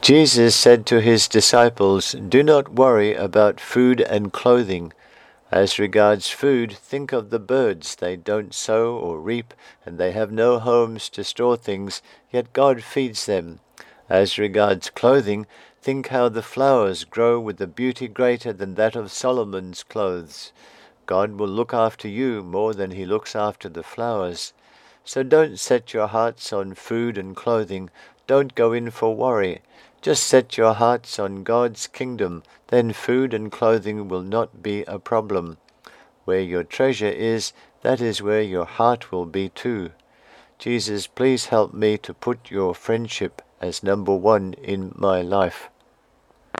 Jesus said to his disciples, "Do not worry about food and clothing. As regards food, think of the birds. They don't sow or reap, and they have no homes to store things, yet God feeds them. As regards clothing, think how the flowers grow with a beauty greater than that of Solomon's clothes. God will look after you more than he looks after the flowers. So don't set your hearts on food and clothing. Don't go in for worry. Just set your hearts on God's kingdom. Then food and clothing will not be a problem. Where your treasure is, that is where your heart will be too. Jesus, please help me to put your friendship as number one in my life."